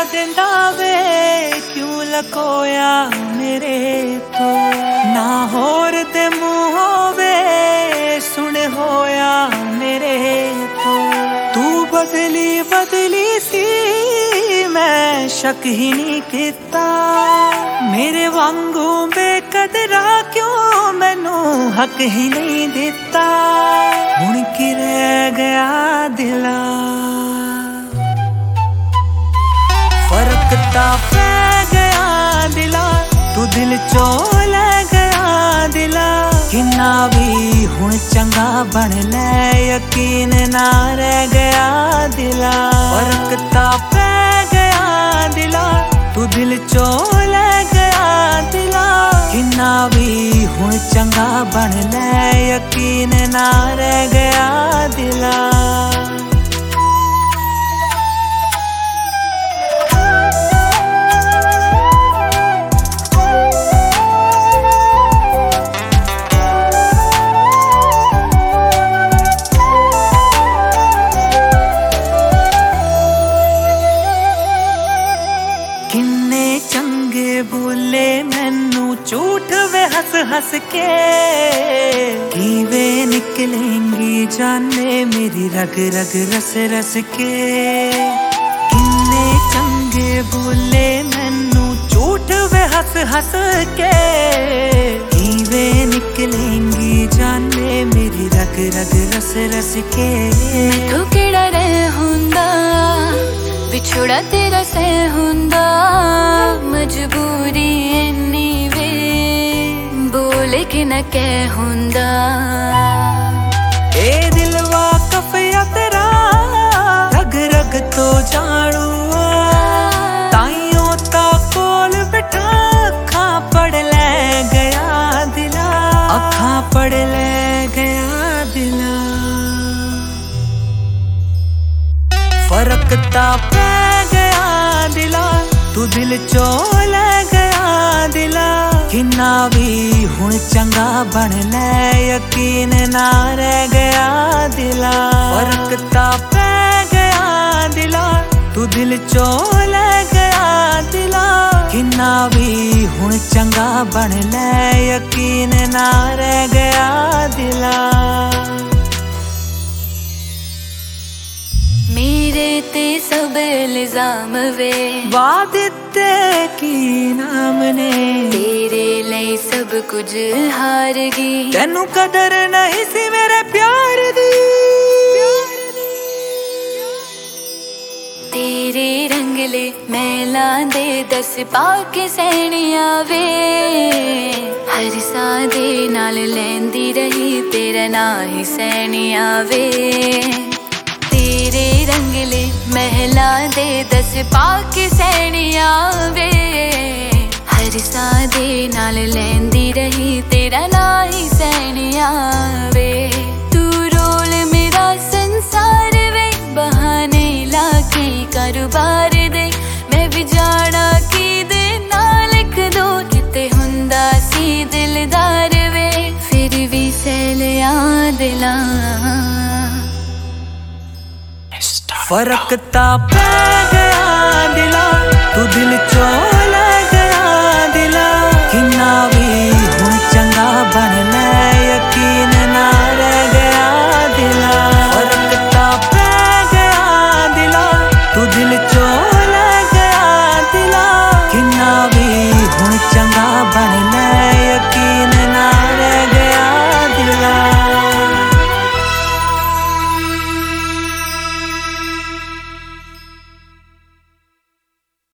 देंदा वे क्यों लकोया मेरे तो ना होर दे मुंहों वे सुन होया मेरे तो तू बदली बदली सी मैं शक ही नहीं किता मेरे वांगू बेकदरा क्यों मैनू हक ही नहीं दिता हुण की रह गया दिला फर्क ता पै गया दिला तू दिल चो ले गया दिला किन्ना भी हुण चंगा बन ले यकीन ना रह गया दिला फर्क ता पै गया दिला तू दिल चो ले गया दिला किन्ना भी हुण चंगा बन ले यकीन ना रह गया दिला किन्ने चंगे बोले मैनू झूठ वे हंस हंस के किवें निकलेंगी जाने मेरी रग रग रस रस के किन्ने चंगे बोले मैनू झूठ वे हंस हंस के किवें निकलेंगी जाने मेरी रग रग रस रस के मैथों केड़ा रह हुंदा विछोड़ा तेरा सह हुंदा मजबूरी इन्नी वे बोले कि न कह हुंदा ए दिल वाकफ या तेरा रग रग तो जानू ताइयों ता कोल बैठा अखां पढ़ ले गया दिला अखां पढ़ ले गया दिला फर्क ता पै गया दिला तू दिल चो ले गया दिला किन्ना भी हुण चंगा बन ले यकीन ना रह गया दिला फर्क ता पै गया दिला तू दिल चो ले गया दिला किन्ना भी हुण चंगा बन ले यकीन ना रह गया दिला मेरे ते सब इल्जाम वे वादिते की नाम ने तेरे लिए सब कुछ हार गई तेनू कदर नहीं सी मेरे प्यार दी तेरे रंगले मैला दे दस पाके सैनिया वे हर सादे नाल लैंदी रही तेरा ना ही सैनिया वे तेरे रंगले महला दे दस पाके सैनिया वे हर सादे नाल लैंदी रही तेरा ना ही सैनिया वे तू रोल मेरा संसार वे बहाने लाके कारोबार दे मैं भी जाना की दे ना लिख दो किते हुंदा सी दिलदार वे फिर भी सैलिया दिला फर्क ता पै गया दिल